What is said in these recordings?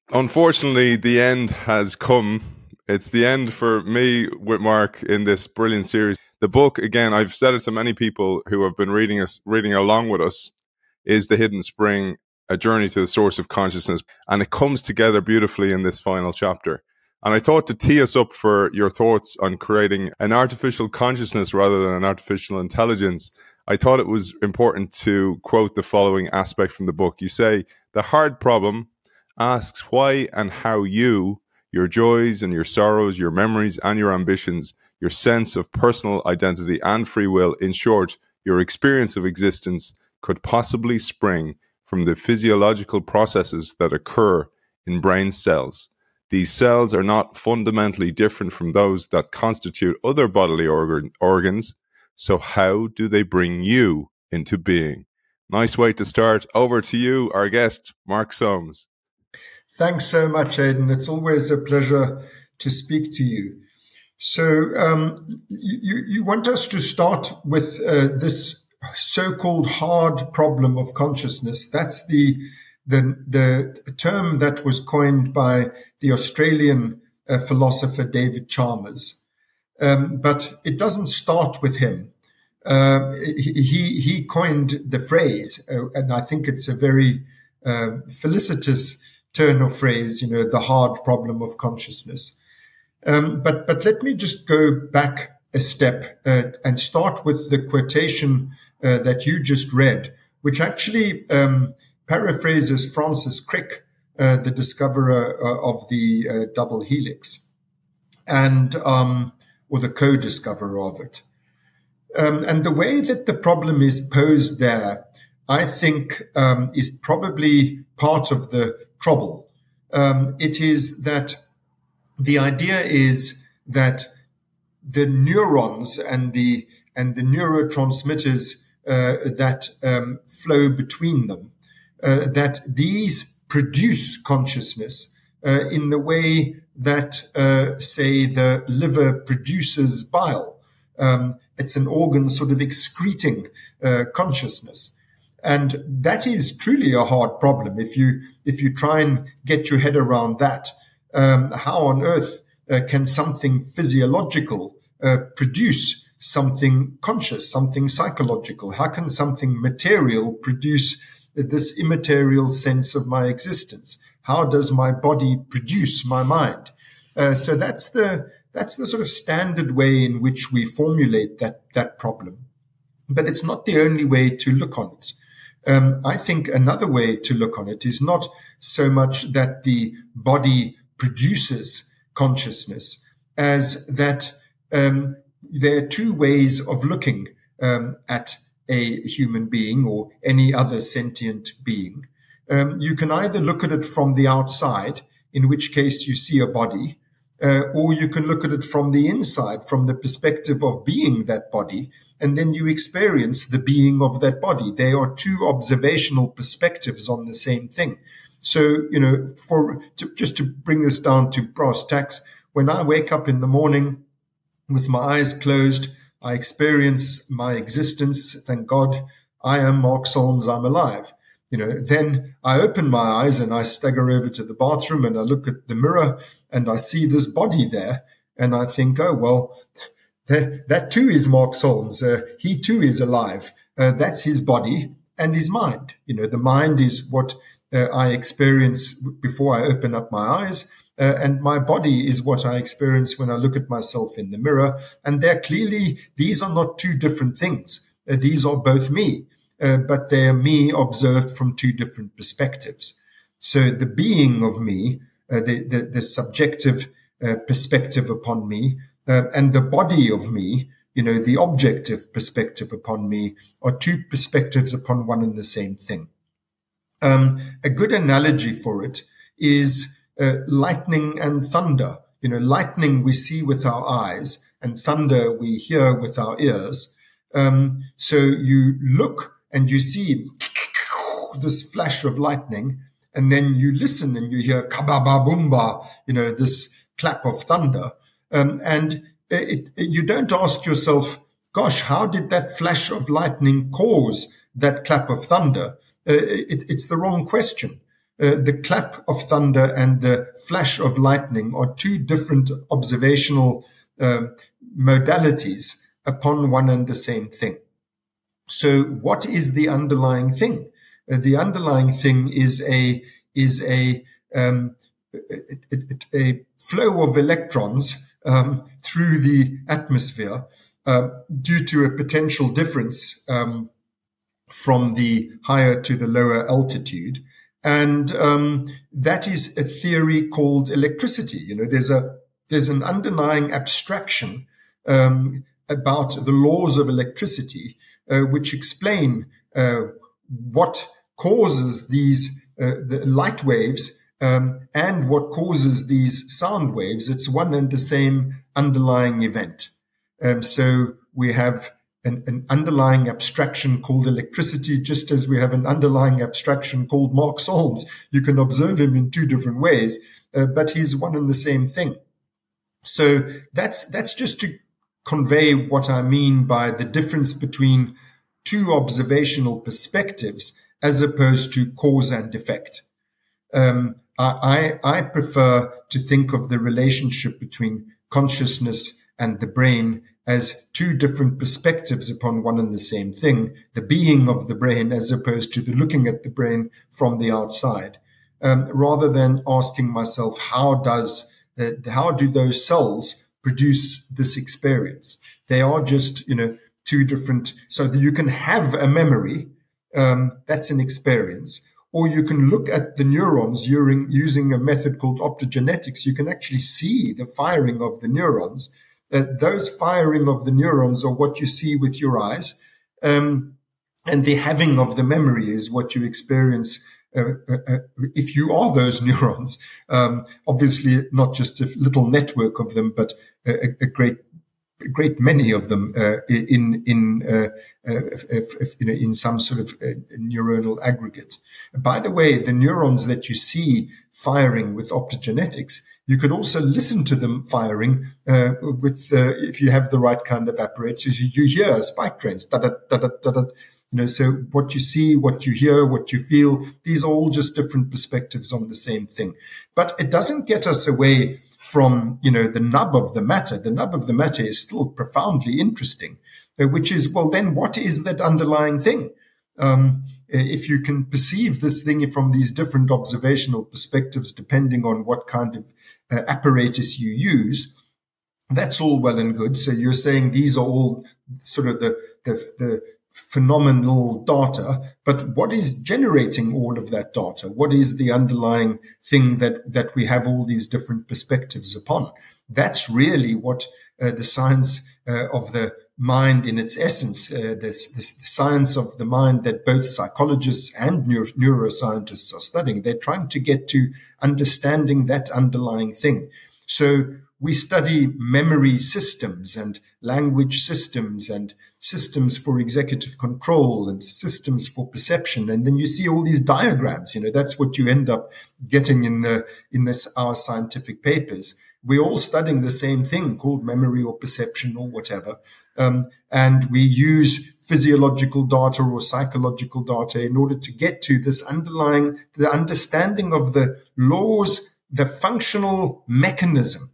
Unfortunately, the end has come. It's the end for me with Mark in this brilliant series. The book, again, I've said it to many people who have been reading along with us, is The Hidden Spring, A Journey to the Source of Consciousness. And it comes together beautifully in this final chapter. And I thought to tee us up for your thoughts on creating an artificial consciousness rather than an artificial intelligence, I thought it was important to quote the following aspect from the book. You say, the hard problem asks why and how you, your joys and your sorrows, your memories and your ambitions, your sense of personal identity and free will, in short, your experience of existence, could possibly spring from the physiological processes that occur in brain cells. These cells are not fundamentally different from those that constitute other bodily organs. So how do they bring you into being? Nice way to start. Over to you, our guest, Mark Soames. Thanks so much, Aidan. It's always a pleasure to speak to you. So you want us to start with this so-called hard problem of consciousness. That's the term that was coined by the Australian philosopher David Chalmers. But it doesn't start with him. He coined the phrase, and I think it's a very felicitous turn of phrase, the hard problem of consciousness. But let me just go back a step and start with the quotation that you just read, which actually paraphrases Francis Crick, the discoverer of the double helix, and or the co-discoverer of it. And the way that the problem is posed there, I think, is probably part of the trouble. It is that the idea is that the neurons and the neurotransmitters that flow between them, that these produce consciousness in the way that, say, the liver produces bile. It's an organ sort of excreting consciousness. And that is truly a hard problem. If you try and get your head around that, how on earth can something physiological produce something conscious, something psychological? How can something material produce this immaterial sense of my existence? How does my body produce my mind? So that's the sort of standard way in which we formulate that problem. But it's not the only way to look on it. I think another way to look on it is not so much that the body produces consciousness as that there are two ways of looking at a human being or any other sentient being. You can either look at it from the outside, in which case you see a body, or you can look at it from the inside, from the perspective of being that body, and then you experience the being of that body. They are two observational perspectives on the same thing. So, just to bring this down to brass tacks, when I wake up in the morning with my eyes closed, I experience my existence. Thank God, I am Mark Soames, I'm alive. Then I open my eyes and I stagger over to the bathroom and I look at the mirror and I see this body there and I think, oh, well, that too is Mark Soames. He too is alive. That's his body and his mind. The mind is what I experience before I open up my eyes. And my body is what I experience when I look at myself in the mirror. And these are not two different things. These are both me. But they are me observed from two different perspectives. So the being of me, the subjective perspective upon me, and the body of me, the objective perspective upon me, are two perspectives upon one and the same thing. A good analogy for it is lightning and thunder. Lightning we see with our eyes, and thunder we hear with our ears. So you look and you see this flash of lightning, and then you listen and you hear kabababumba, this clap of thunder. And you don't ask yourself, gosh, how did that flash of lightning cause that clap of thunder? It's the wrong question. the clap of thunder and the flash of lightning are two different observational modalities upon one and the same thing. So what is the underlying thing? The underlying thing is a flow of electrons through the atmosphere due to a potential difference from the higher to the lower altitude. And that is a theory called electricity. You know, there's an underlying abstraction about the laws of electricity, which explain what causes these the light waves and what causes these sound waves. It's one and the same underlying event. So we have an underlying abstraction called electricity, just as we have an underlying abstraction called Mark Solms. You can observe him in two different ways, but he's one and the same thing. So that's just to convey what I mean by the difference between two observational perspectives as opposed to cause and effect. I prefer to think of the relationship between consciousness and the brain as two different perspectives upon one and the same thing, the being of the brain as opposed to the looking at the brain from the outside, rather than asking myself, how do those cells produce this experience? They are just, two different, so that you can have a memory, that's an experience, or you can look at the neurons using a method called optogenetics. You can actually see the firing of the neurons. Those firing of the neurons are what you see with your eyes, and the having of the memory is what you experience if you are those neurons. Obviously, not just a little network of them, but a great many of them in some sort of neuronal aggregate. By the way, the neurons that you see firing with optogenetics, you could also listen to them firing if you have the right kind of apparatus. You hear spike trains, so what you see, what you hear, what you feel, these are all just different perspectives on the same thing. But it doesn't get us away from, the nub of the matter. The nub of the matter is still profoundly interesting, which is, well, then what is that underlying thing? If you can perceive this thing from these different observational perspectives, depending on what kind of apparatus you use, that's all well and good. So you're saying these are all sort of the phenomenal data, but what is generating all of that data? What is the underlying thing that we have all these different perspectives upon? That's really what the science of the mind in its essence, the science of the mind that both psychologists and neuroscientists are studying. They're trying to get to understanding that underlying thing. So we study memory systems and language systems and systems for executive control and systems for perception. And then you see all these diagrams, that's what you end up getting in our scientific papers. We're all studying the same thing called memory or perception or whatever. And we use physiological data or psychological data in order to get to this the understanding of the laws, the functional mechanism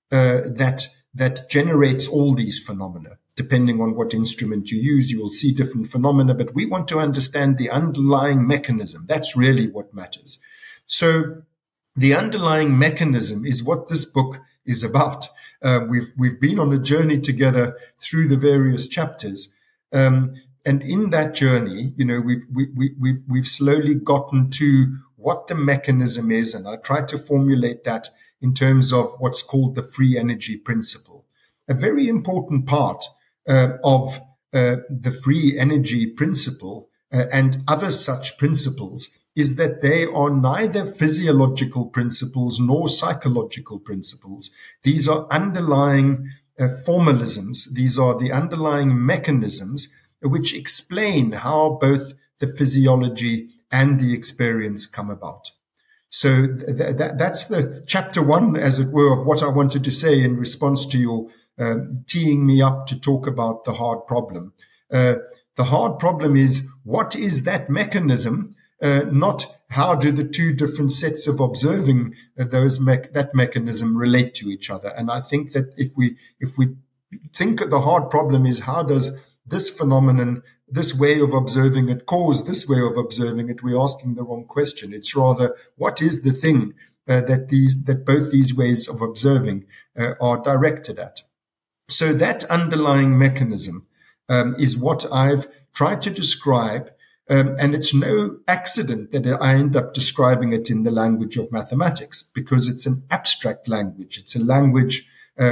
that generates all these phenomena. Depending on what instrument you use, you will see different phenomena, but we want to understand the underlying mechanism. That's really what matters. So the underlying mechanism is what this book is about. We've been on a journey together through the various chapters, and in that journey, we've slowly gotten to what the mechanism is, and I tried to formulate that in terms of what's called the free energy principle. A very important part of the free energy principle and other such principles is that they are neither physiological principles nor psychological principles. These are underlying formalisms. These are the underlying mechanisms which explain how both the physiology and the experience come about. So that's the chapter one, as it were, of what I wanted to say in response to your teeing me up to talk about the hard problem. The hard problem is, what is that mechanism? Not how do the two different sets of observing that mechanism relate to each other? And I think that if we think the hard problem is, how does this phenomenon, this way of observing it, cause this way of observing it, we're asking the wrong question. It's rather, what is the thing that both these ways of observing are directed at? So that underlying mechanism is what I've tried to describe, and it's no accident that I end up describing it in the language of mathematics, because it's an abstract language. It's a language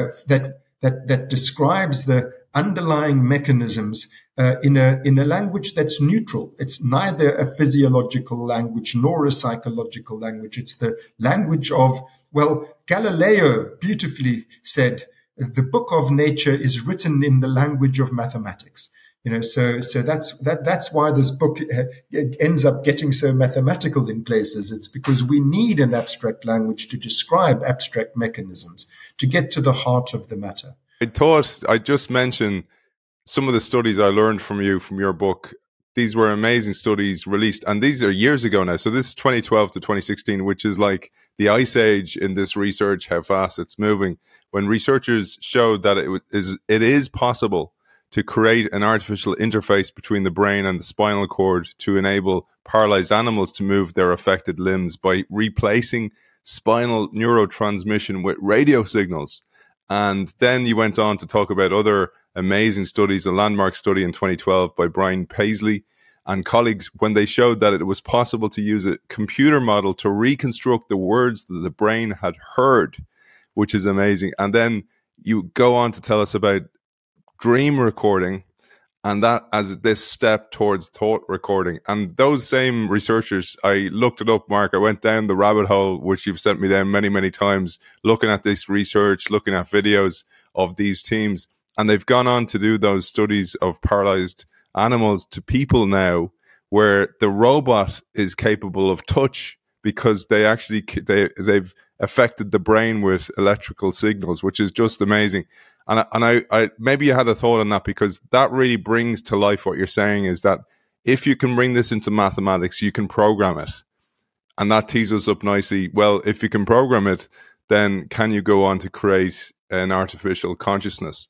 that describes the underlying mechanisms in a language that's neutral. It's neither a physiological language nor a psychological language. It's the language of, well, Galileo beautifully said, the book of nature is written in the language of mathematics. So that's why this book ends up getting so mathematical in places. It's because we need an abstract language to describe abstract mechanisms, to get to the heart of the matter. I thought I'd just mention some of the studies I learned from your book. These were amazing studies released, and these are years ago now. So this is 2012 to 2016, which is like the ice age in this research, how fast it's moving, when researchers showed that it is possible to create an artificial interface between the brain and the spinal cord to enable paralyzed animals to move their affected limbs by replacing spinal neurotransmission with radio signals. And then you went on to talk about other amazing studies, a landmark study in 2012 by Brian Paisley and colleagues, when they showed that it was possible to use a computer model to reconstruct the words that the brain had heard, which is amazing. And then you go on to tell us about dream recording, and that as this step towards thought recording. And those same researchers, I looked it up, Mark. I went down the rabbit hole, which you've sent me down many, many times, looking at this research, looking at videos of these teams. And they've gone on to do those studies of paralyzed animals to people now, where the robot is capable of touch, because they've affected the brain with electrical signals, which is just amazing. And I maybe you had a thought on that, because that really brings to life what you're saying, is that if you can bring this into mathematics, you can program it. And that tees us up nicely. Well, if you can program it, then can you go on to create an artificial consciousness?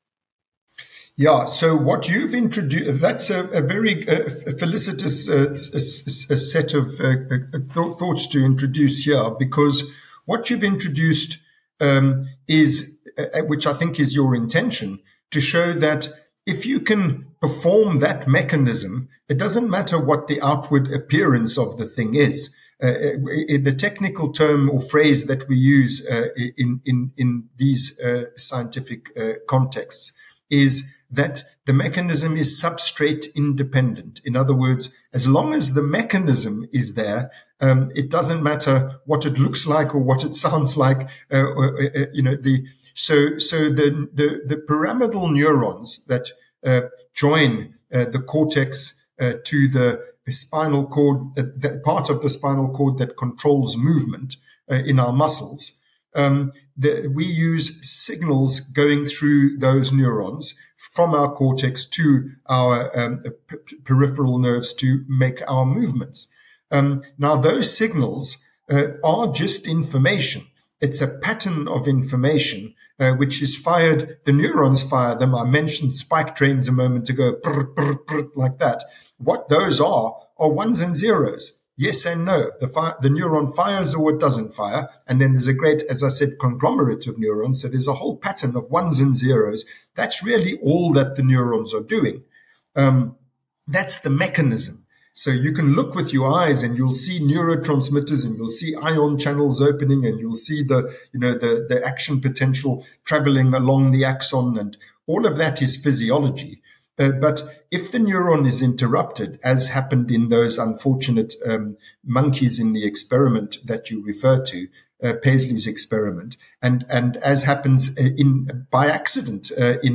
Yeah, so what you've introduced, that's a very felicitous set of thoughts to introduce here, because what you've introduced is, which I think is your intention, to show that if you can perform that mechanism, it doesn't matter what the outward appearance of the thing is. The technical term or phrase that we use in these scientific contexts is that the mechanism is substrate independent. In other words, as long as the mechanism is there, it doesn't matter what it looks like or what it sounds like. So the pyramidal neurons that join the cortex to the spinal cord, that part of the spinal cord that controls movement in our muscles, we use signals going through those neurons from our cortex to our peripheral nerves to make our movements. Now, those signals are just information. It's a pattern of information which is fired. The neurons fire them. I mentioned spike trains a moment ago, like that. What those are ones and zeros. Yes and no. The neuron fires or it doesn't fire. And then there's a great, as I said, conglomerate of neurons. So there's a whole pattern of ones and zeros. That's really all that the neurons are doing. That's the mechanism. So you can look with your eyes and you'll see neurotransmitters and you'll see ion channels opening and you'll see the action potential traveling along the axon, and all of that is physiology. But if the neuron is interrupted, as happened in those unfortunate monkeys in the experiment that you refer to, Paisley's experiment, and as happens by accident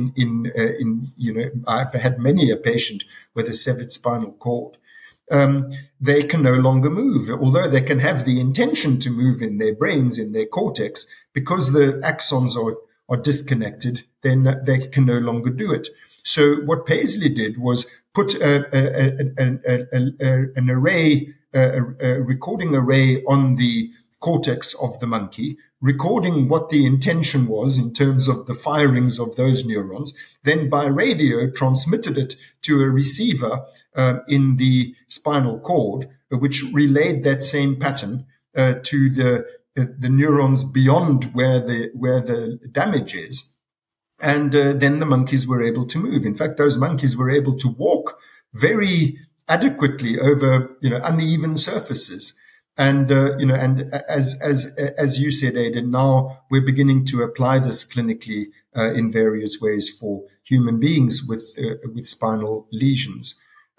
I've had many a patient with a severed spinal cord. They can no longer move, although they can have the intention to move in their brains, in their cortex, because the axons are disconnected. Then they can no longer do it. So what Paisley did was put an array a recording array on the cortex of the monkey, recording what the intention was in terms of the firings of those neurons, then by radio transmitted it to a receiver in the spinal cord, which relayed that same pattern to the neurons beyond where the damage is. And then the monkeys were able to move. In fact, those monkeys were able to walk very adequately over, uneven surfaces. And, and as you said, Aidan, now we're beginning to apply this clinically in various ways for human beings with spinal lesions.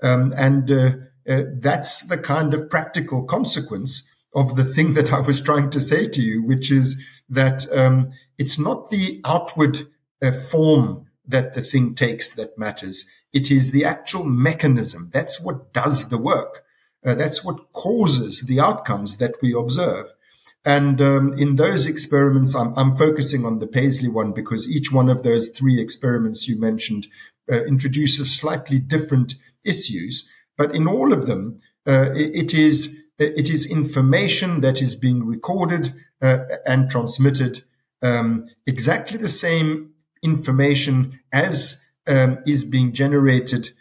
That's the kind of practical consequence of the thing that I was trying to say to you, which is that it's not the outward form that the thing takes that matters. It is the actual mechanism. That's what does the work. That's what causes the outcomes that we observe. And in those experiments, I'm focusing on the Paisley one because each one of those 3 experiments you mentioned introduces slightly different issues. But in all of them, it is information that is being recorded and transmitted, exactly the same information as is being generated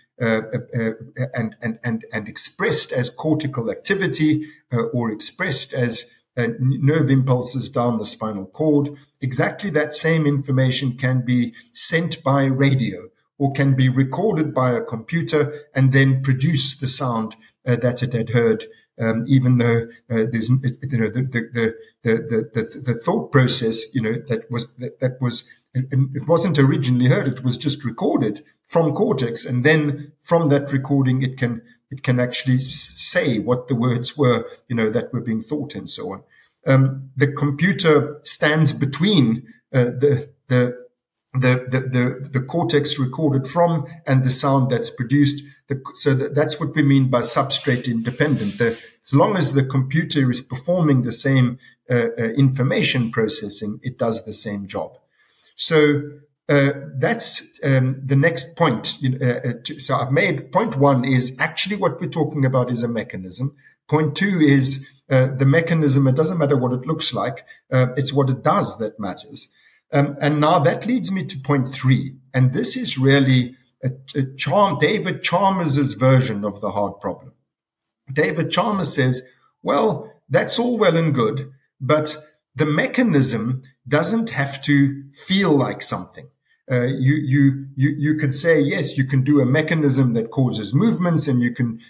and expressed as cortical activity or expressed as nerve impulses down the spinal cord. Exactly that same information can be sent by radio or can be recorded by a computer and then produce the sound that it had heard, even though there's the thought process that was it wasn't originally heard. It was just recorded from cortex, and then from that recording, it can actually say what the words were, that were being thought, and so on. The computer stands between the cortex recorded from and the sound that's produced. So that's what we mean by substrate independent. As long as the computer is performing the same information processing, it does the same job. So that's the next point. So I've made point 1 is actually what we're talking about is a mechanism. Point 2 is the mechanism. It doesn't matter what it looks like. It's what it does that matters. And now that leads me to point 3. And this is really David Chalmers' version of the hard problem. David Chalmers says, well, that's all well and good, but the mechanism doesn't have to feel like something. You can say, yes, you can do a mechanism that causes movements, and you can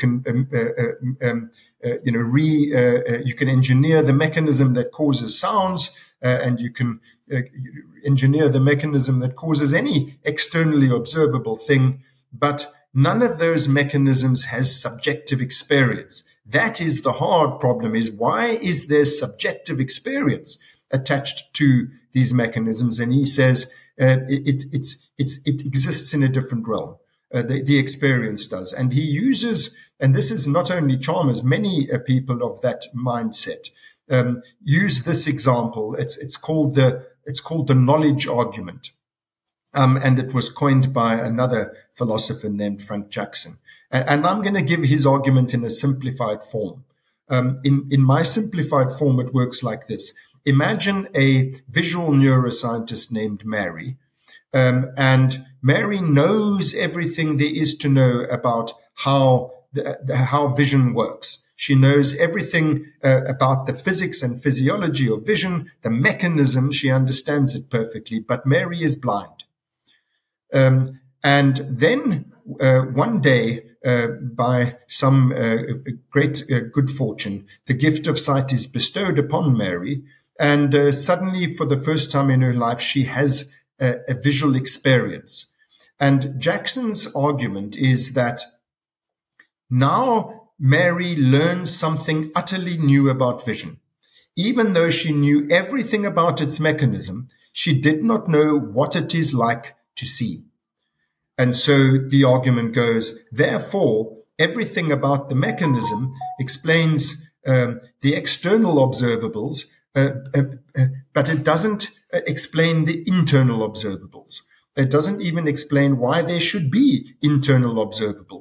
engineer the mechanism that causes sounds, and you can engineer the mechanism that causes any externally observable thing. But none of those mechanisms has subjective experience. That is the hard problem, is why is there subjective experience attached to these mechanisms? And he says it exists in a different realm. The experience does. And he uses, and this is not only Chalmers, many people of that mindset use this example. It's called the knowledge argument. And it was coined by another philosopher named Frank Jackson. And I'm going to give his argument in a simplified form. In my simplified form, it works like this. Imagine a visual neuroscientist named Mary. And Mary knows everything there is to know about how vision works. She knows everything about the physics and physiology of vision, the mechanism. She understands it perfectly, but Mary is blind. And then one day, by some great good fortune, the gift of sight is bestowed upon Mary, and suddenly, for the first time in her life, she has a visual experience. And Jackson's argument is that now Mary learns something utterly new about vision. Even though she knew everything about its mechanism, she did not know what it is like to see. And so the argument goes, therefore, everything about the mechanism explains the external observables, but it doesn't explain the internal observables. It doesn't even explain why there should be internal observables.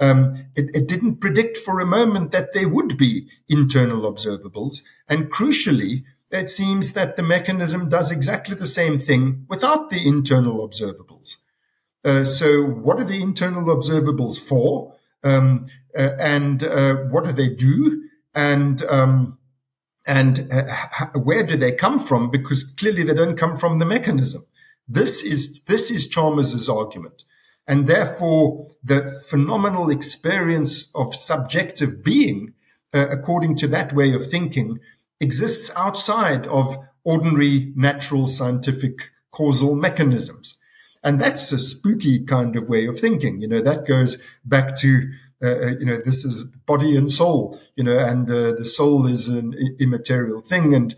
It didn't predict for a moment that there would be internal observables. And crucially, it seems that the mechanism does exactly the same thing without the internal observables. So what are the internal observables for? And what do they do? And where do they come from? Because clearly they don't come from the mechanism. This is Chalmers's argument. And therefore, the phenomenal experience of subjective being, according to that way of thinking, exists outside of ordinary natural scientific causal mechanisms. And that's a spooky kind of way of thinking. That goes back to, this is body and soul, and the soul is an immaterial thing, and,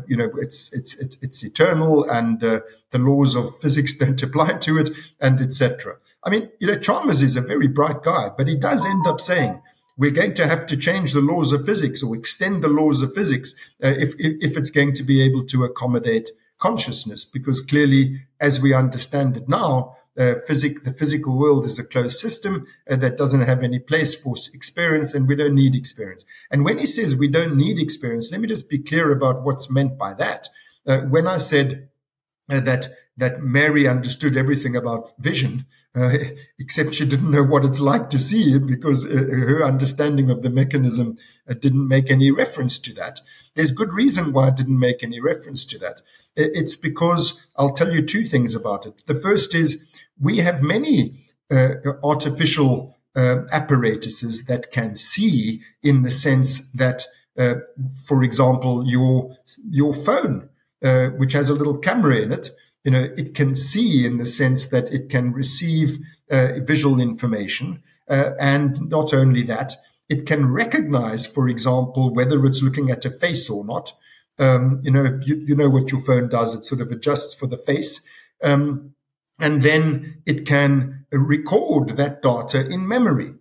it's eternal, and the laws of physics don't apply to it, and etc. I mean, Chalmers is a very bright guy, but he does end up saying, we're going to have to change the laws of physics or extend the laws of physics if it's going to be able to accommodate consciousness, because clearly, as we understand it now, the physical world is a closed system that doesn't have any place for experience, and we don't need experience. And when he says we don't need experience, let me just be clear about what's meant by that. When I said that Mary understood everything about vision, except she didn't know what it's like to see it, because her understanding of the mechanism didn't make any reference to that. There's good reason why it didn't make any reference to that. It's because I'll tell you two things about it. The first is we have many artificial apparatuses that can see, in the sense that, for example, your phone, which has a little camera in it, it can see in the sense that it can receive visual information. And not only that, it can recognize, for example, whether it's looking at a face or not. You know what your phone does. It sort of adjusts for the face. And then it can record that data in memory.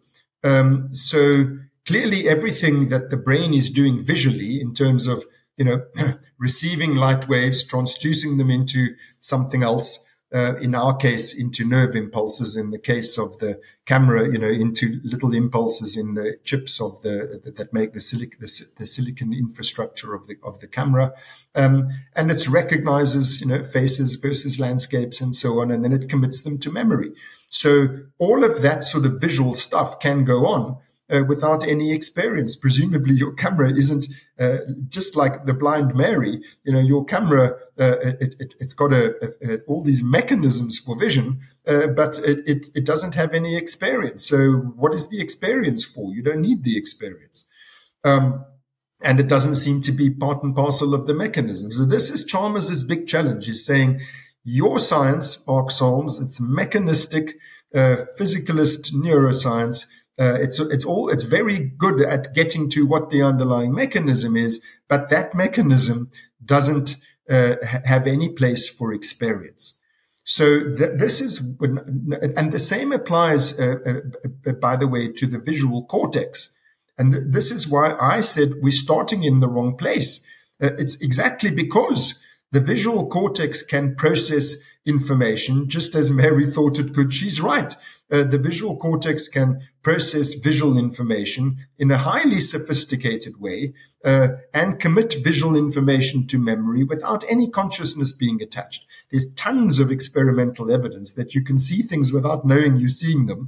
So clearly everything that the brain is doing visually in terms of, receiving light waves, transducing them into something else, in our case, into nerve impulses, in the case of the camera, into little impulses in the chips that make the silicon infrastructure of the camera. And it recognizes, faces versus landscapes and so on, and then it commits them to memory. So all of that sort of visual stuff can go on without any experience. Presumably your camera isn't just like the blind Mary. Your camera, it's got all these mechanisms for vision, but it doesn't have any experience. So what is the experience for? You don't need the experience. And it doesn't seem to be part and parcel of the mechanism. So this is Chalmers' big challenge. He's saying, your science, Mark Solms, it's mechanistic, physicalist neuroscience. It's very good at getting to what the underlying mechanism is, but that mechanism doesn't have any place for experience. So this is, and the same applies, by the way, to the visual cortex. And this is why I said we're starting in the wrong place. It's exactly because the visual cortex can process information just as Mary thought it could. She's right. The visual cortex can process visual information in a highly sophisticated way and commit visual information to memory without any consciousness being attached. There's tons of experimental evidence that you can see things without knowing you're seeing them,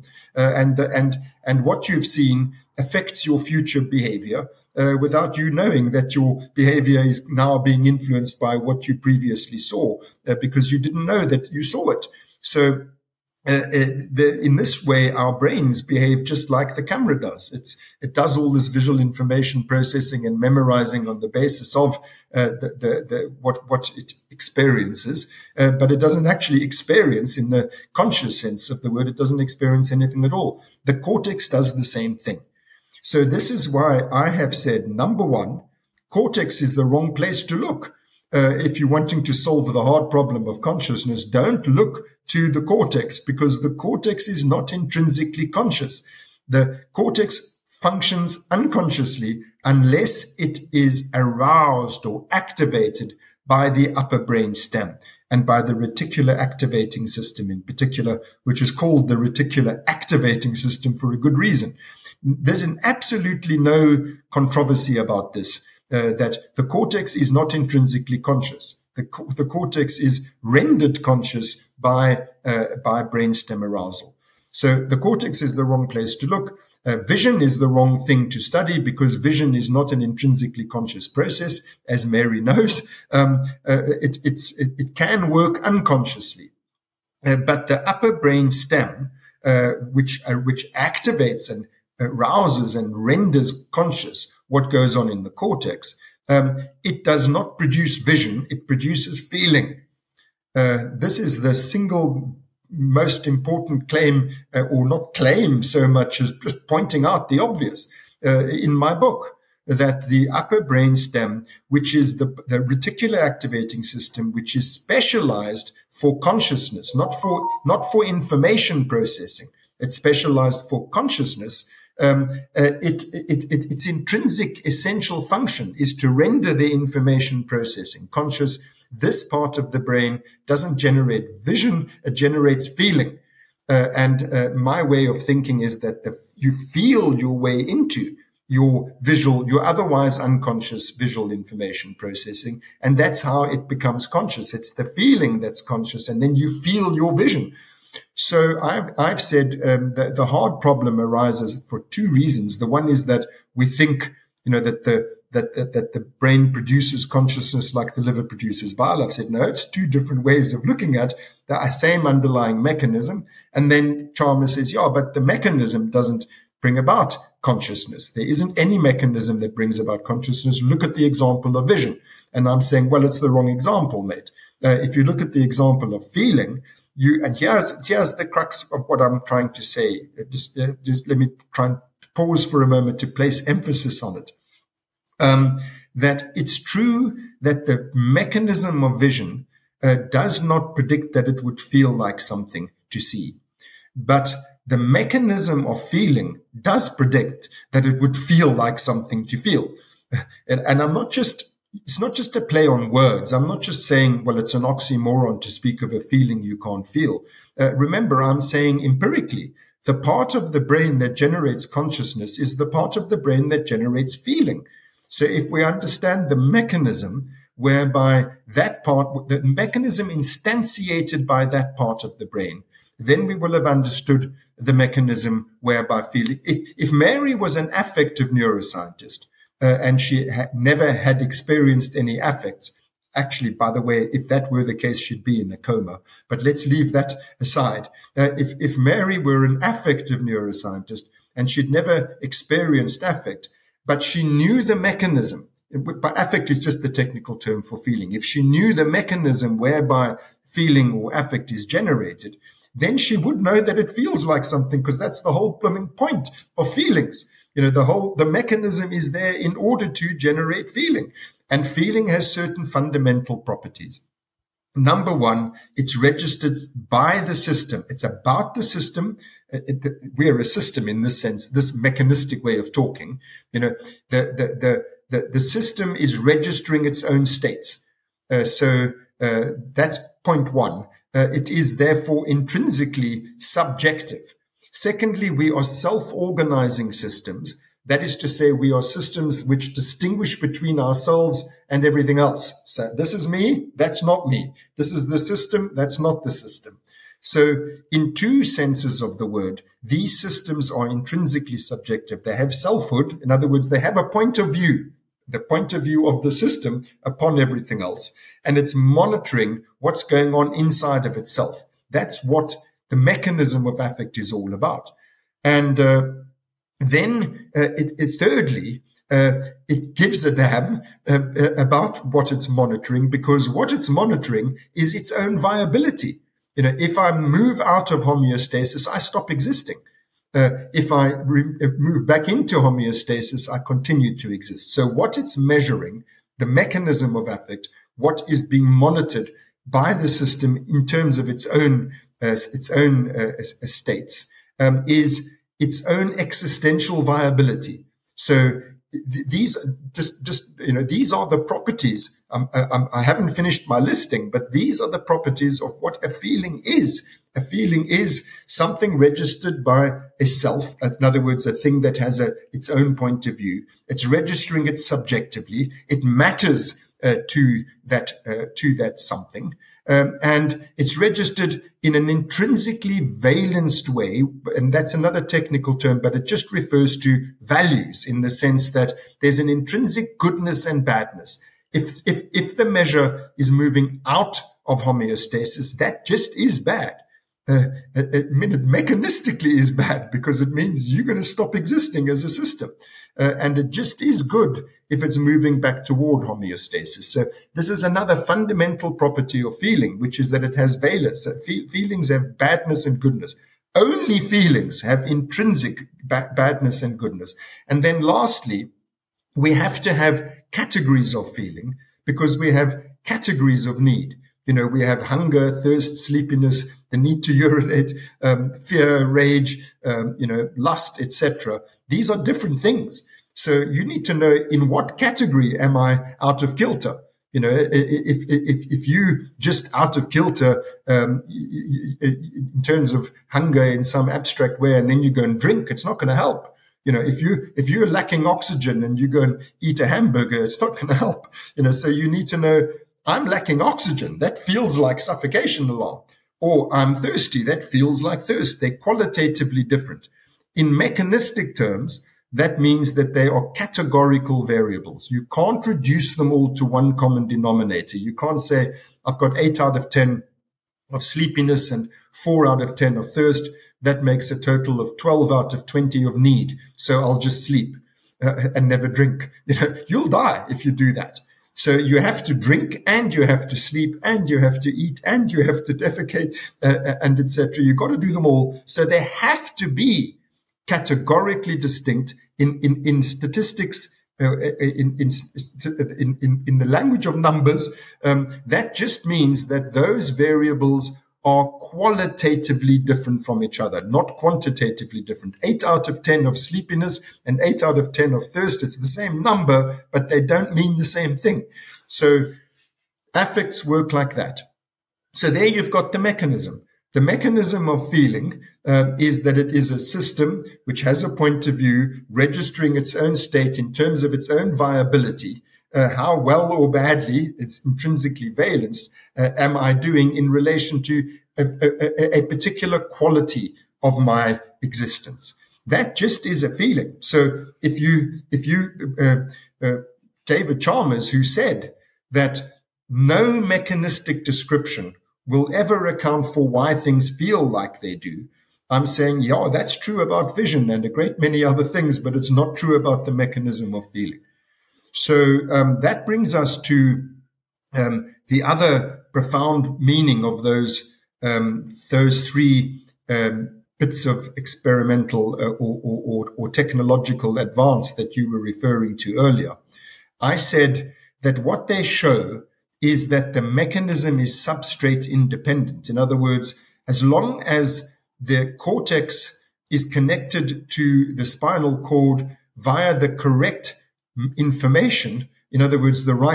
and what you've seen affects your future behavior without you knowing that your behavior is now being influenced by what you previously saw because you didn't know that you saw it. So in this way, our brains behave just like the camera does. It does all this visual information processing and memorizing on the basis of what it experiences, but it doesn't actually experience in the conscious sense of the word. It doesn't experience anything at all. The cortex does the same thing. So this is why I have said, number one, cortex is the wrong place to look. If you're wanting to solve the hard problem of consciousness, don't look to the cortex, because the cortex is not intrinsically conscious. The cortex functions unconsciously unless it is aroused or activated by the upper brain stem. and by the reticular activating system in particular, which is called the reticular activating system for a good reason. There's absolutely no controversy about this, that the cortex is not intrinsically conscious. The cortex is rendered conscious by brainstem arousal. So the cortex is the wrong place to look. Vision is the wrong thing to study because vision is not an intrinsically conscious process, as Mary knows. It can work unconsciously. But the upper brain stem, which activates and arouses and renders conscious what goes on in the cortex, it does not produce vision, it produces feeling. This is the single most important claim, or not claim so much as just pointing out the obvious in my book, that the upper brain stem, which is the reticular activating system, which is specialized for consciousness, not for information processing. It's specialized for consciousness. Its intrinsic essential function is to render the information processing conscious. This part of the brain doesn't generate vision, it generates feeling. And my way of thinking is that you feel your way into your otherwise unconscious visual information processing. And that's how it becomes conscious. It's the feeling that's conscious, and then you feel your vision. So I've said that the hard problem arises for two reasons. The one is that we think, that the brain produces consciousness like the liver produces bile. I've said, no, it's two different ways of looking at the same underlying mechanism. And then Chalmers says, yeah, but the mechanism doesn't bring about consciousness. There isn't any mechanism that brings about consciousness. Look at the example of vision. And I'm saying, well, it's the wrong example, mate. If you look at the example of feeling, and here's the crux of what I'm trying to say. Just let me try and pause for a moment to place emphasis on it. That it's true that the mechanism of vision does not predict that it would feel like something to see. But the mechanism of feeling does predict that it would feel like something to feel. And it's not just a play on words. I'm not just saying, well, it's an oxymoron to speak of a feeling you can't feel. Remember, I'm saying empirically, the part of the brain that generates consciousness is the part of the brain that generates feeling. So if we understand the mechanism whereby that part, the mechanism instantiated by that part of the brain, then we will have understood the mechanism whereby feeling. If Mary was an affective neuroscientist, and she never had experienced any affects. Actually, by the way, if that were the case, she'd be in a coma. But let's leave that aside. If Mary were an affective neuroscientist and she'd never experienced affect, but she knew the mechanism, but affect is just the technical term for feeling. If she knew the mechanism whereby feeling or affect is generated, then she would know that it feels like something, because that's the whole blooming point of feelings. The mechanism is there in order to generate feeling, and feeling has certain fundamental properties. Number one, it's registered by the system. It's about the system. We're a system in this sense, this mechanistic way of talking. The system is registering its own states. So that's point one. It is therefore intrinsically subjective. Secondly, we are self-organizing systems. That is to say, we are systems which distinguish between ourselves and everything else. So this is me, that's not me. This is the system, that's not the system. So in two senses of the word, these systems are intrinsically subjective. They have selfhood. In other words, they have a point of view, the point of view of the system upon everything else. And it's monitoring what's going on inside of itself. That's what the mechanism of affect is all about. And then thirdly, it gives a damn about what it's monitoring, because what it's monitoring is its own viability. If I move out of homeostasis, I stop existing. If I move back into homeostasis, I continue to exist. So what it's measuring, the mechanism of affect, what is being monitored by the system in terms of its own states, is its own existential viability. So these these are the properties. I haven't finished my listing, but these are the properties of what a feeling is. A feeling is something registered by a self. In other words, a thing that has its own point of view. It's registering it subjectively. It matters to that something. And it's registered in an intrinsically valenced way, and that's another technical term, but it just refers to values in the sense that there's an intrinsic goodness and badness. If the measure is moving out of homeostasis, that just is bad. It mechanistically is bad because it means you're going to stop existing as a system. And it just is good if it's moving back toward homeostasis. So this is another fundamental property of feeling, which is that it has valence. Feelings have badness and goodness. Only feelings have intrinsic badness and goodness. And then lastly, we have to have categories of feeling because we have categories of need. We have hunger, thirst, sleepiness, the need to urinate, fear, rage, lust, etc. These are different things. So you need to know in what category am I out of kilter? If you just out of kilter in terms of hunger in some abstract way, and then you go and drink, it's not going to help. If you're lacking oxygen and you go and eat a hamburger, it's not going to help. So you need to know, I'm lacking oxygen. That feels like suffocation alarm. Or I'm thirsty. That feels like thirst. They're qualitatively different. In mechanistic terms, that means that they are categorical variables. You can't reduce them all to one common denominator. You can't say, I've got 8 out of 10 of sleepiness and 4 out of 10 of thirst. That makes a total of 12 out of 20 of need. So I'll just sleep and never drink. You'll die if you do that. So you have to drink and you have to sleep and you have to eat and you have to defecate and etc. You've got to do them all. So they have to be categorically distinct in statistics, in the language of numbers. That just means that those variables are qualitatively different from each other, not quantitatively different. 8 out of 10 of sleepiness and 8 out of 10 of thirst, it's the same number, but they don't mean the same thing. So affects work like that. So there you've got the mechanism. The mechanism of feeling is that it is a system which has a point of view, registering its own state in terms of its own viability. How well or badly it's intrinsically valenced am I doing in relation to a particular quality of my existence? That just is a feeling. So if you David Chalmers, who said that no mechanistic description will ever account for why things feel like they do, I'm saying, yeah, that's true about vision and a great many other things, but it's not true about the mechanism of feeling. So that brings us to the other profound meaning of those three bits of experimental or technological advance that you were referring to earlier. I said that what they show is that the mechanism is substrate independent. In other words, as long as the cortex is connected to the spinal cord via the correct information, in other words, the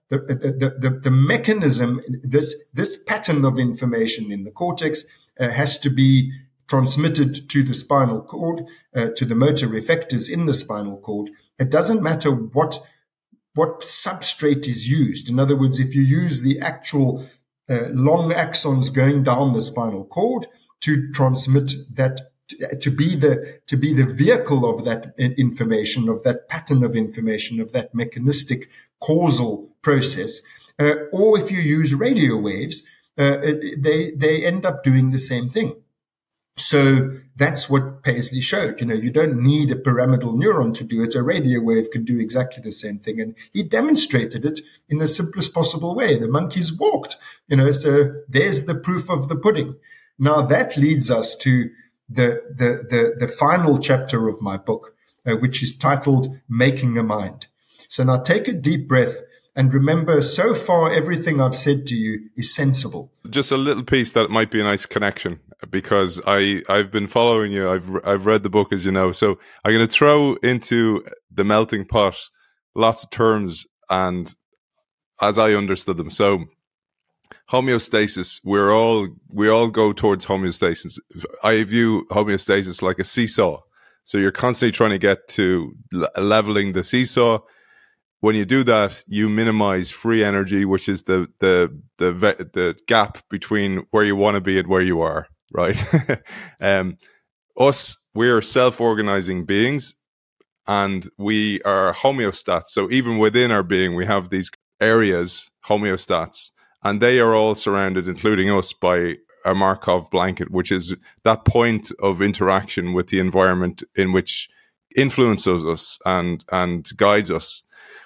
mechanism, this pattern of information in the cortex has to be transmitted to the spinal cord, to the motor effectors in the spinal cord. It doesn't matter what substrate is used. In other words, if you use the actual long axons going down the spinal cord to transmit that, to be the vehicle of that information, of that pattern of information, of that mechanistic causal process, or if you use radio waves, they end up doing the same thing. So that's what Paisley showed. You don't need a pyramidal neuron to do it. A radio wave can do exactly the same thing. And he demonstrated it in the simplest possible way. The monkeys walked, so there's the proof of the pudding. Now that leads us to the final chapter of my book, which is titled Making a Mind. So now take a deep breath and remember, so far, everything I've said to you is sensible. Just a little piece that might be a nice connection because I've been following you. I've read the book, as you know. So I'm going to throw into the melting pot lots of terms and as I understood them. So homeostasis, we all go towards homeostasis. I view homeostasis like a seesaw. So you're constantly trying to get to leveling the seesaw. When you do that, you minimize free energy, which is the gap between where you want to be and where you are, right? We're self-organizing beings, and we are homeostats. So even within our being, we have these areas, homeostats, and they are all surrounded, including us, by a Markov blanket, which is that point of interaction with the environment in which influences us and guides us.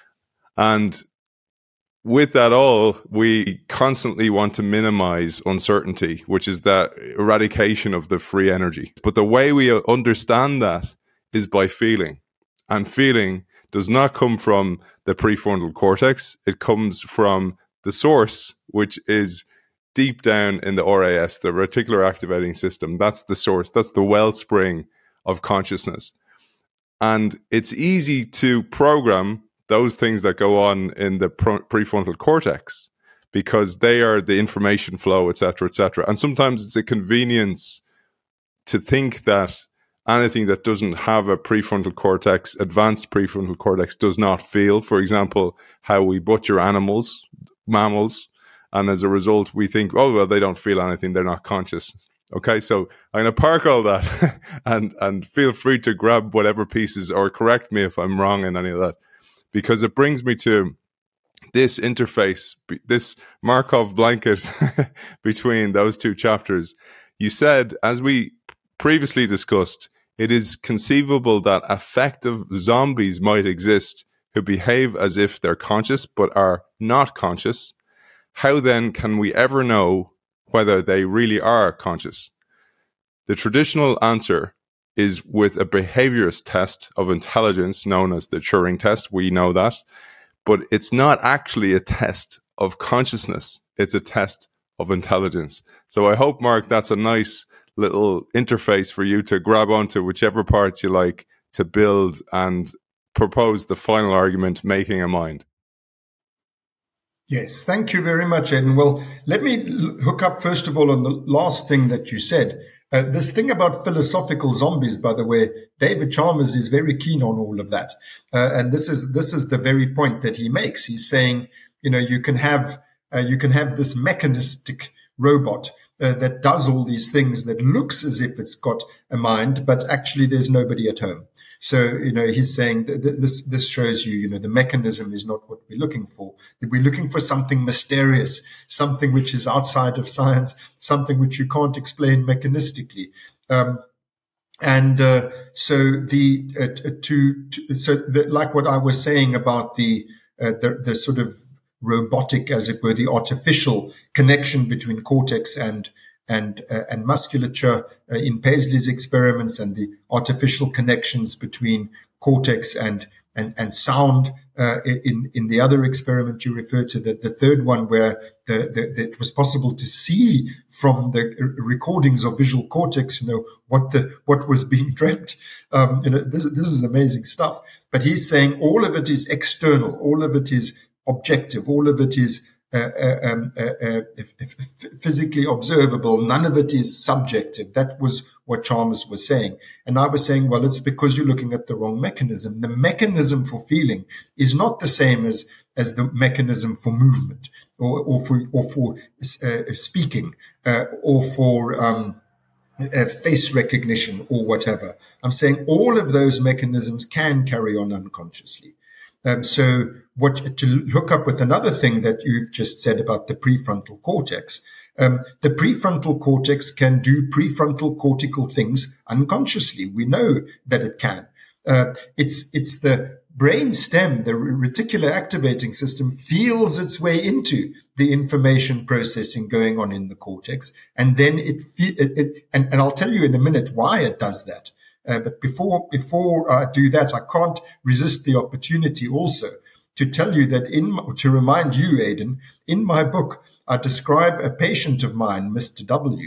And with that all, we constantly want to minimize uncertainty, which is that eradication of the free energy. But the way we understand that is by feeling. And feeling does not come from the prefrontal cortex. It comes from the source, which is deep down in the RAS, the reticular activating system. That's the source. That's the wellspring of consciousness. And it's easy to program those things that go on in the prefrontal cortex because they are the information flow, et cetera, et cetera. And sometimes it's a convenience to think that anything that doesn't have a prefrontal cortex, advanced prefrontal cortex, does not feel. For example, how we butcher animals, mammals, and as a result, we think, oh, well, they don't feel anything, they're not conscious. Okay, so I'm going to park all that and feel free to grab whatever pieces or correct me if I'm wrong in any of that, because it brings me to this interface, this Markov blanket between those two chapters. You said, as we previously discussed, it is conceivable that affective zombies might exist who behave as if they're conscious but are not conscious. How then can we ever know whether they really are conscious? The traditional answer is with a behaviorist test of intelligence known as the Turing test. We know that. But it's not actually a test of consciousness. It's a test of intelligence. So I hope, Mark, that's a nice little interface for you to grab onto whichever parts you like to build and propose the final argument, making a mind. Yes, thank you very much, Aidan. Well, let me hook up first of all on the last thing that you said. This thing about philosophical zombies, by the way, David Chalmers is very keen on all of that. And this is the very point that he makes. He's saying, you can have this mechanistic robot that does all these things, that looks as if it's got a mind, but actually there's nobody at home. So, he's saying that this shows you, the mechanism is not what we're looking for. We're looking for something mysterious, something which is outside of science, something which you can't explain mechanistically. Like what I was saying about the sort of robotic, as it were, the artificial connection between cortex and musculature in Paisley's experiments, and the artificial connections between cortex and sound in the other experiment you referred to, the third one, where it was possible to see from the recordings of visual cortex, what was being dreamt. This is amazing stuff. But he's saying all of it is external, all of it is objective, all of it is physically observable. None of it is subjective. That was what Chalmers was saying. And I was saying, well, it's because you're looking at the wrong mechanism. The mechanism for feeling is not the same as the mechanism for movement or for speaking or for face recognition or whatever. I'm saying all of those mechanisms can carry on unconsciously. So to hook up with another thing that you've just said about the prefrontal cortex, the prefrontal cortex can do prefrontal cortical things unconsciously. We know that it can. It's the brain stem, the reticular activating system, feels its way into the information processing going on in the cortex, and then and I'll tell you in a minute why it does that. But before I do that, I can't resist the opportunity also to tell you that to remind you, Aidan, in my book, I describe a patient of mine, Mr. W,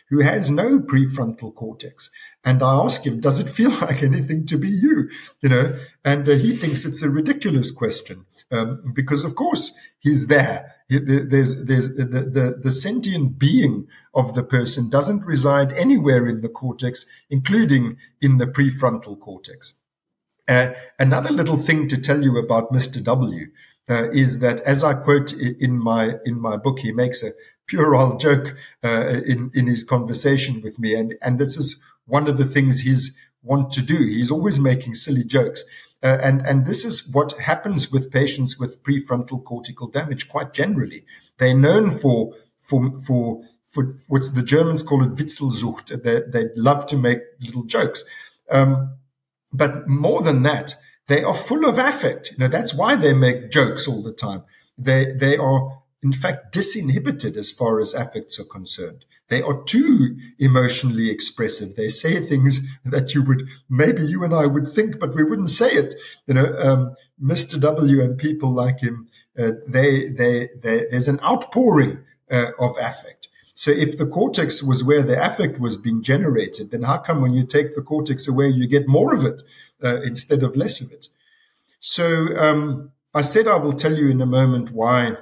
who has no prefrontal cortex. And I ask him, does it feel like anything to be you? And he thinks it's a ridiculous question, because of course he's there. There's the sentient being of the person doesn't reside anywhere in the cortex, including in the prefrontal cortex. Another little thing to tell you about Mr. W is that, as I quote in my book, he makes a puerile joke in his conversation with me, and this is one of the things he's want to do. He's always making silly jokes. And this is what happens with patients with prefrontal cortical damage quite generally. They're known for what's the Germans call it Witzelsucht. They love to make little jokes. But more than that, they are full of affect. That's why they make jokes all the time. They are, in fact, disinhibited as far as affects are concerned. They are too emotionally expressive. They say things that maybe you and I would think, but we wouldn't say it. Mr. W and people like him, there's an outpouring of affect. So if the cortex was where the affect was being generated, then how come when you take the cortex away, you get more of it instead of less of it? So I said I will tell you in a moment why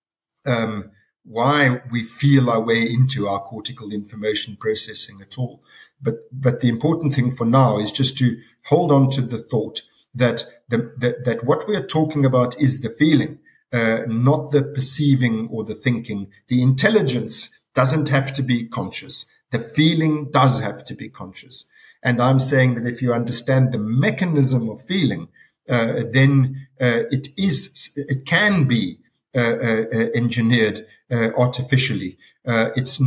we feel our way into our cortical information processing at all. But the important thing for now is just to hold on to the thought that that what we are talking about is the feeling, not the perceiving or the thinking. The intelligence doesn't have to be conscious. The feeling does have to be conscious. And I'm saying that if you understand the mechanism of feeling, then it can be engineered artificially. It's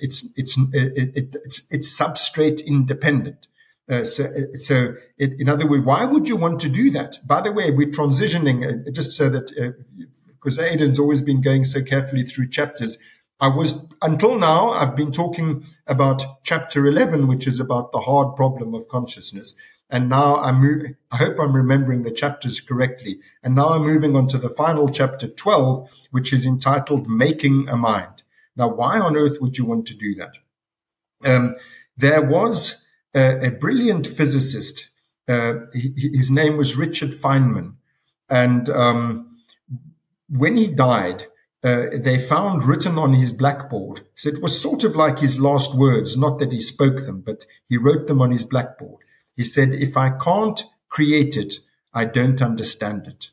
substrate independent. So in other words, why would you want to do that? By the way, we're transitioning just so that because Aidan's always been going so carefully through chapters. Until now, I've been talking about chapter 11, which is about the hard problem of consciousness. And now I hope I'm remembering the chapters correctly. And now I'm moving on to the final chapter 12, which is entitled Making a Mind. Now, why on earth would you want to do that? There was a brilliant physicist. His name was Richard Feynman. And when he died, they found written on his blackboard. So it was sort of like his last words, not that he spoke them, but he wrote them on his blackboard. He said, if I can't create it, I don't understand it.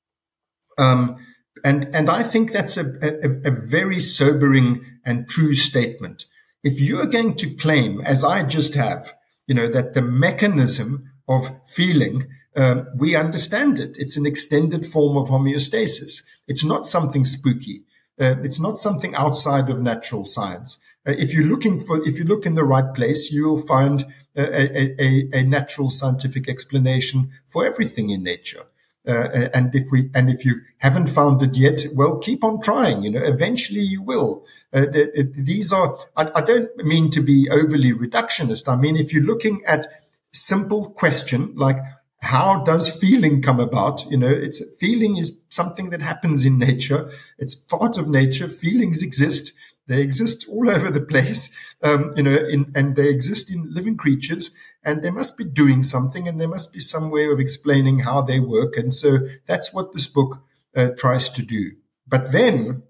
And I think that's a very sobering and true statement. If you are going to claim, as I just have, that the mechanism of feeling, we understand it. It's an extended form of homeostasis. It's not something spooky. It's not something outside of natural science. If you look in the right place, you will find a natural scientific explanation for everything in nature. And if you haven't found it yet, well, keep on trying. Eventually you will. These are. I don't mean to be overly reductionist. I mean, if you're looking at simple question like how does feeling come about? Feeling is something that happens in nature. It's part of nature. Feelings exist. They exist all over the place, and they exist in living creatures, and they must be doing something, and there must be some way of explaining how they work. And so that's what this book tries to do. But then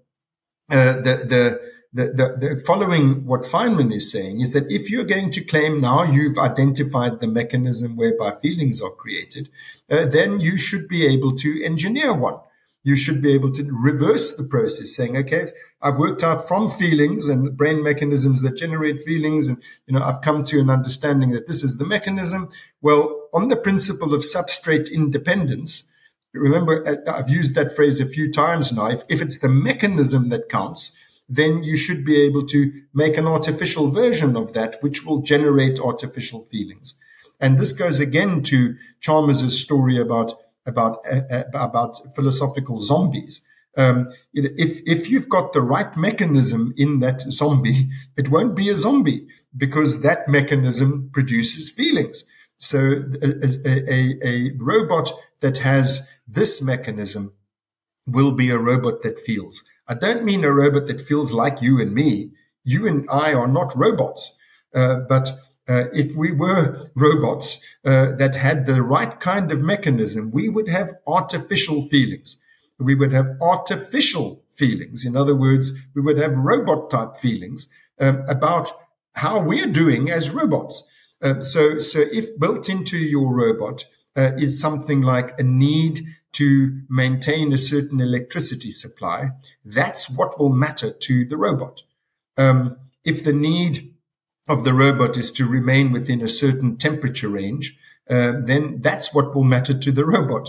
the following what Feynman is saying is that if you're going to claim now you've identified the mechanism whereby feelings are created, then you should be able to engineer one. You should be able to reverse the process, saying, okay, I've worked out from feelings and brain mechanisms that generate feelings, and I've come to an understanding that this is the mechanism. Well, on the principle of substrate independence, remember, I've used that phrase a few times now. If it's the mechanism that counts, then you should be able to make an artificial version of that, which will generate artificial feelings. And this goes again to Chalmers' story about philosophical zombies. If you've got the right mechanism in that zombie, it won't be a zombie because that mechanism produces feelings. So a robot that has this mechanism will be a robot that feels. I don't mean a robot that feels like you and me. you and I are not robots, but if we were robots that had the right kind of mechanism, we would have artificial feelings. We would have artificial feelings. In other words, we would have robot type feelings about how we're doing as robots. So if built into your robot is something like a need to maintain a certain electricity supply, that's what will matter to the robot. If the need of the robot is to remain within a certain temperature range, then that's what will matter to the robot.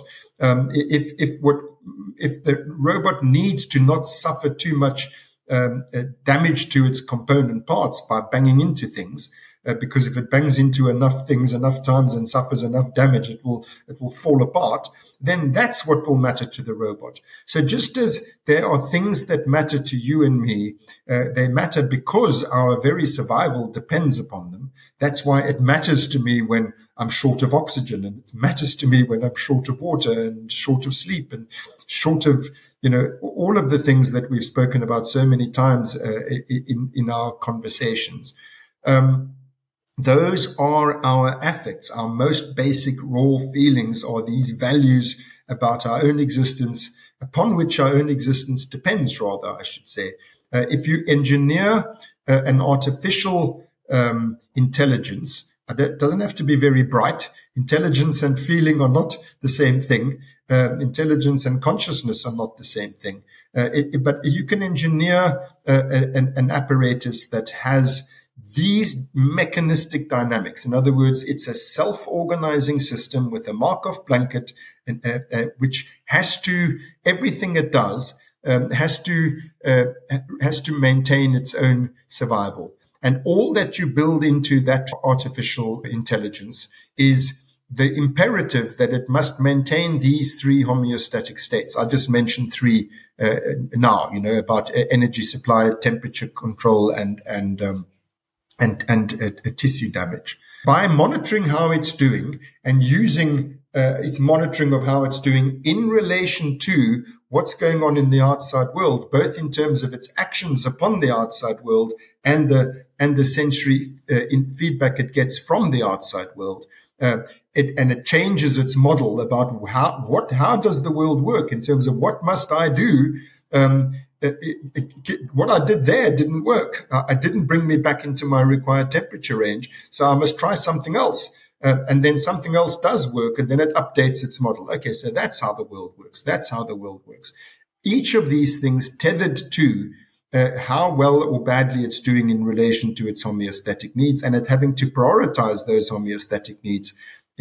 If the robot needs to not suffer too much damage to its component parts by banging into things, because if it bangs into enough things enough times and suffers enough damage, it will fall apart, then that's what will matter to the robot. So just as there are things that matter to you and me, they matter because our very survival depends upon them. That's why it matters to me when I'm short of oxygen, and it matters to me when I'm short of water and short of sleep and short of, all of the things that we've spoken about so many times in our conversations. Those are our affects. Our most basic raw feelings are these values about our own existence, upon which our own existence depends, rather, I should say. If you engineer an artificial intelligence, it doesn't have to be very bright. Intelligence and feeling are not the same thing. Intelligence and consciousness are not the same thing. But you can engineer an apparatus that has these mechanistic dynamics. In other words, it's a self-organizing system with a Markov blanket, which has to, everything it does has to maintain its own survival. And all that you build into that artificial intelligence is the imperative that it must maintain these three homeostatic states. I just mentioned three now, about energy supply, temperature control, and tissue damage. By monitoring how it's doing and using its monitoring of how it's doing in relation to what's going on in the outside world, both in terms of its actions upon the outside world and the sensory feedback it gets from the outside world, it changes its model about how does the world work in terms of what must I do. What I did there didn't work. It didn't bring me back into my required temperature range. So I must try something else. And then something else does work, and then it updates its model. Okay, so that's how the world works. That's how the world works. Each of these things tethered to how well or badly it's doing in relation to its homeostatic needs, and it having to prioritize those homeostatic needs.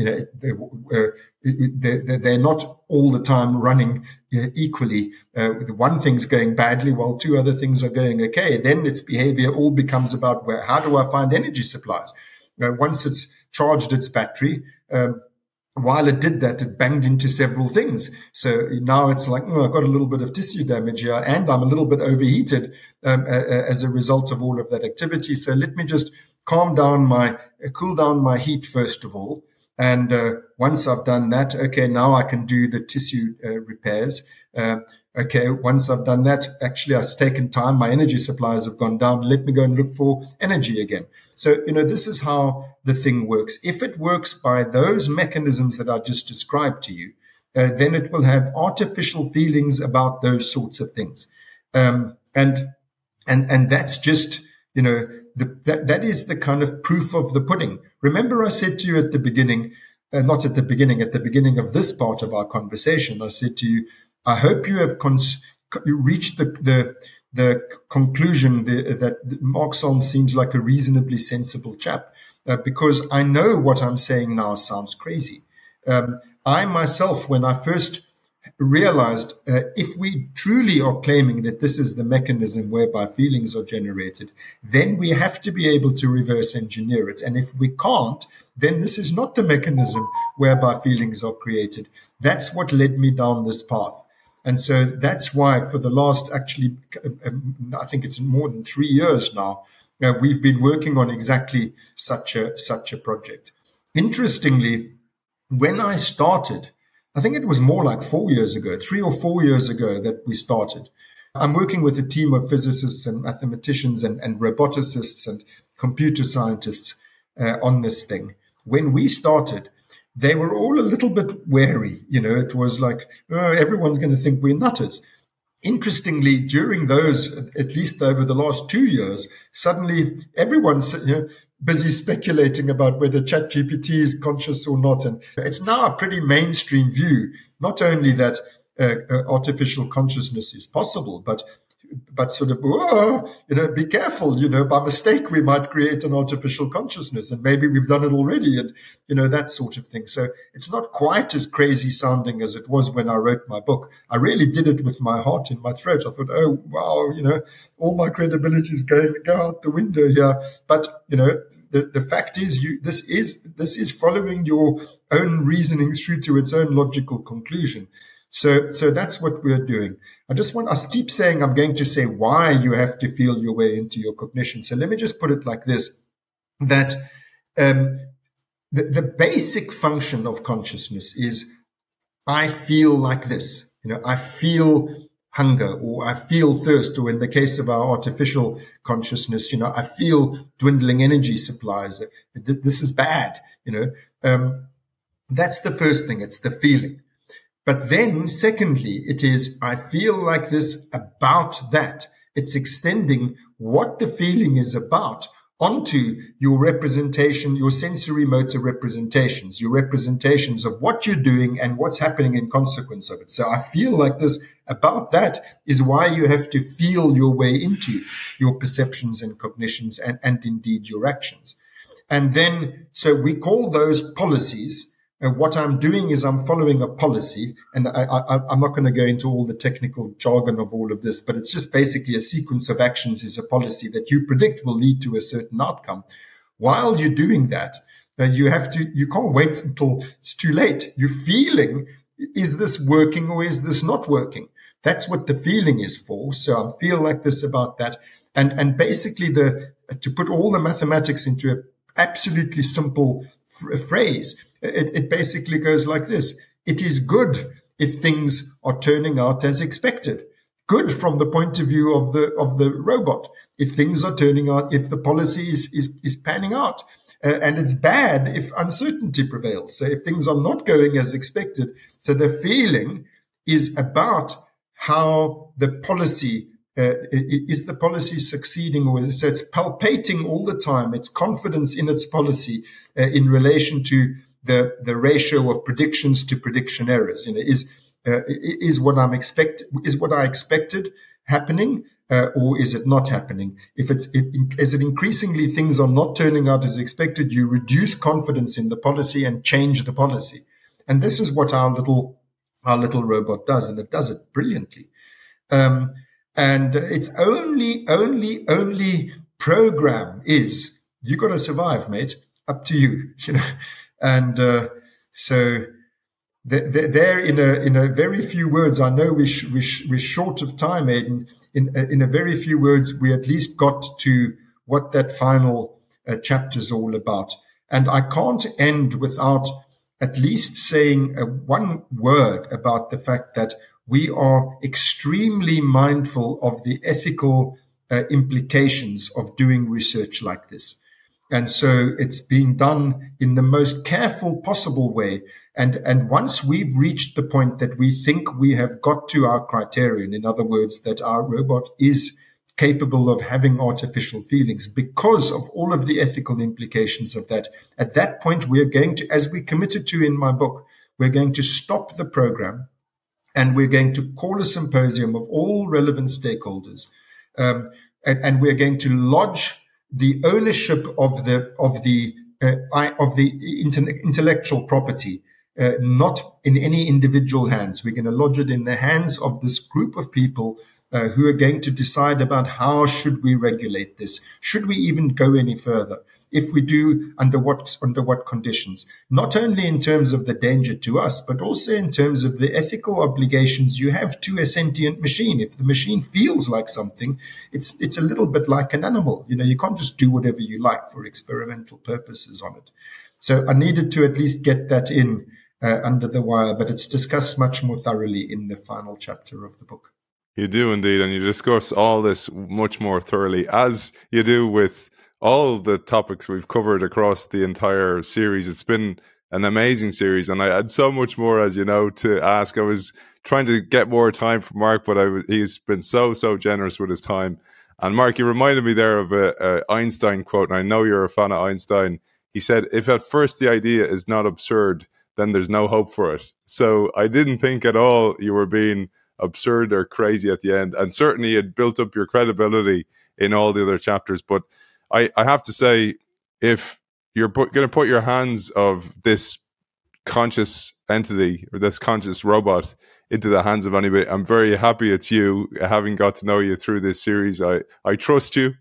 They're not all the time running equally. One thing's going badly while two other things are going okay. Then its behavior all becomes about how do I find energy supplies? Once it's charged its battery, while it did that, it banged into several things. So now it's like, I've got a little bit of tissue damage here, and I'm a little bit overheated as a result of all of that activity. So let me just cool down my heat first of all. And once I've done that, okay, now I can do the tissue repairs. Okay, once I've done that, actually I've taken time. My energy supplies have gone down. Let me go and look for energy again. So, this is how the thing works. If it works by those mechanisms that I just described to you, then it will have artificial feelings about those sorts of things. And that's just, that is the kind of proof of the pudding. Remember I said to you at the beginning, not at the beginning of this part of our conversation, I said to you, I hope you have reached the conclusion that Mark Solms seems like a reasonably sensible chap, because I know what I'm saying now sounds crazy. I myself, when I first realized if we truly are claiming that this is the mechanism whereby feelings are generated, then we have to be able to reverse engineer it. And if we can't, then this is not the mechanism whereby feelings are created. That's what led me down this path. And so that's why for the last, actually, I think it's more than 3 years now, we've been working on exactly such a project. Interestingly, when I started, I think it was more like 4 years ago, 3 or 4 years ago that we started. I'm working with a team of physicists and mathematicians and roboticists and computer scientists on this thing. When we started, they were all a little bit wary. It was like, oh, everyone's going to think we're nutters. Interestingly, during those, at least over the last 2 years, suddenly everyone's busy speculating about whether ChatGPT is conscious or not. And it's now a pretty mainstream view, not only that artificial consciousness is possible, but sort of, whoa, be careful, by mistake we might create an artificial consciousness, and maybe we've done it already, and, that sort of thing. So it's not quite as crazy sounding as it was when I wrote my book. I really did it with my heart in my throat. I thought, oh, wow, all my credibility is going to go out the window here. But, the fact is, this is following your own reasoning through to its own logical conclusion. So that's what we're doing. I keep saying I'm going to say why you have to feel your way into your cognition. So let me just put it like this, that the basic function of consciousness is I feel like this. I feel hunger, or I feel thirst, or in the case of our artificial consciousness, I feel dwindling energy supplies. This is bad. That's the first thing. It's the feeling. But then, secondly, it is, I feel like this about that. It's extending what the feeling is about onto your representation, your sensory motor representations, your representations of what you're doing and what's happening in consequence of it. So I feel like this about that is why you have to feel your way into your perceptions and cognitions and indeed your actions. And then, so we call those policies. And what I'm doing is I'm following a policy, and I'm not going to go into all the technical jargon of all of this, but it's just basically a sequence of actions is a policy that you predict will lead to a certain outcome. While you're doing that, you can't wait until it's too late. You're feeling, is this working or is this not working? That's what the feeling is for. So I feel like this about that. And basically to put all the mathematics into an absolutely simple phrase, it basically goes like this. It is good if things are turning out as expected. Good from the point of view of the robot. If things are turning out, if the policy is panning out. And it's bad if uncertainty prevails. So if things are not going as expected, so the feeling is about how the policy is the policy succeeding, or is it? So it's palpating all the time. It's confidence in its policy in relation to the ratio of predictions to prediction errors. Is what I expected happening, or is it not happening? Is it increasingly things are not turning out as expected, you reduce confidence in the policy and change the policy. And this is what our little robot does, and it does it brilliantly. And its only program is, you got to survive, mate. Up to you, And so there, in a very few words, I know we're short of time, Aidan. In a very few words, we at least got to what that final chapter is all about. And I can't end without at least saying one word about the fact that we are extremely mindful of the ethical implications of doing research like this. And so it's being done in the most careful possible way. And once we've reached the point that we think we have got to our criterion, in other words, that our robot is capable of having artificial feelings because of all of the ethical implications of that, at that point, we're going to, as we committed to in my book, we're going to stop the program. And we're going to call a symposium of all relevant stakeholders, and we're going to lodge the ownership of the intellectual property, not in any individual hands. We're going to lodge it in the hands of this group of people who are going to decide about how should we regulate this. Should we even go any further? If we do, under what conditions, not only in terms of the danger to us, but also in terms of the ethical obligations you have to a sentient machine. If the machine feels like something, it's a little bit like an animal. You can't just do whatever you like for experimental purposes on it. So I needed to at least get that in under the wire, but it's discussed much more thoroughly in the final chapter of the book. You do indeed, and you discuss all this much more thoroughly, as you do with all the topics we've covered across the entire series. It's been an amazing series, and I had so much more, as you know, to ask. I was trying to get more time for Mark, but he's been so generous with his time. And Mark, you reminded me there of a Einstein quote, and I know you're a fan of Einstein. He said, "If at first the idea is not absurd, then there's no hope for it." So I didn't think at all you were being absurd or crazy at the end. And certainly it built up your credibility in all the other chapters. But I have to say, if you're going to put your hands of this conscious entity or this conscious robot into the hands of anybody, I'm very happy it's you. Having got to know you through this series, I trust you,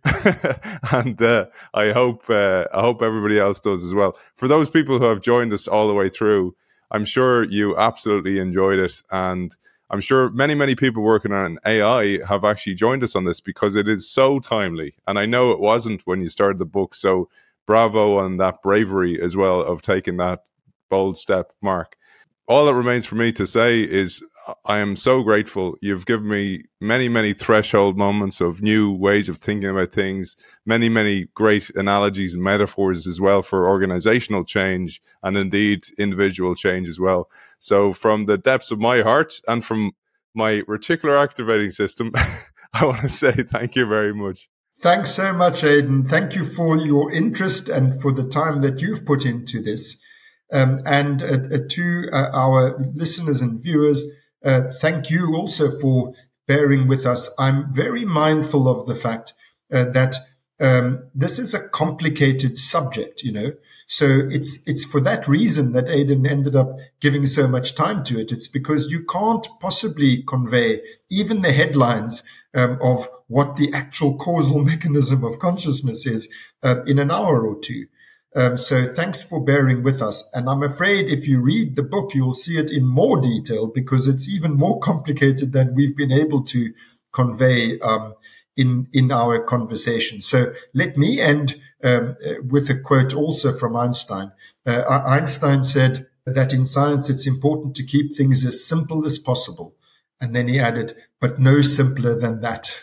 and I hope everybody else does as well. For those people who have joined us all the way through, I'm sure you absolutely enjoyed it, and I'm sure many people working on AI have actually joined us on this because it is so timely. And I know it wasn't when you started the book. So bravo on that bravery as well of taking that bold step, Mark. All that remains for me to say is I am so grateful. You've given me many threshold moments of new ways of thinking about things, many great analogies and metaphors as well for organizational change and indeed individual change as well. So from the depths of my heart and from my reticular activating system, I want to say thank you very much. Thanks so much, Aidan. Thank you for your interest and for the time that you've put into this. And to our listeners and viewers, thank you also for bearing with us. I'm very mindful of the fact that this is a complicated subject, So it's for that reason that Aidan ended up giving so much time to it. It's because you can't possibly convey even the headlines of what the actual causal mechanism of consciousness is in an hour or two. So thanks for bearing with us. And I'm afraid if you read the book, you'll see it in more detail because it's even more complicated than we've been able to convey in our conversation. So let me end with a quote also from Einstein. Einstein said that in science, it's important to keep things as simple as possible. And then he added, but no simpler than that.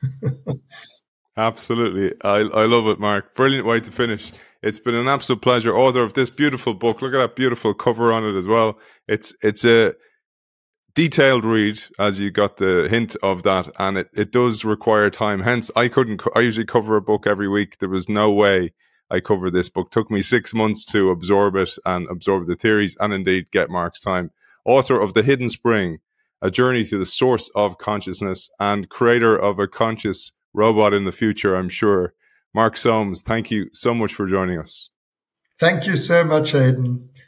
Absolutely. I love it, Mark. Brilliant way to finish. It's been an absolute pleasure. Author of this beautiful book. Look at that beautiful cover on it as well. It's a detailed read, as you got the hint of that, and it does require time. Hence, I usually cover a book every week. There was no way I covered this book. It took me 6 months to absorb it and absorb the theories and indeed get Mark's time. Author of The Hidden Spring, A Journey to the Source of Consciousness, and creator of a conscious robot in the future, I'm sure. Mark Solms, thank you so much for joining us. Thank you so much, Aidan.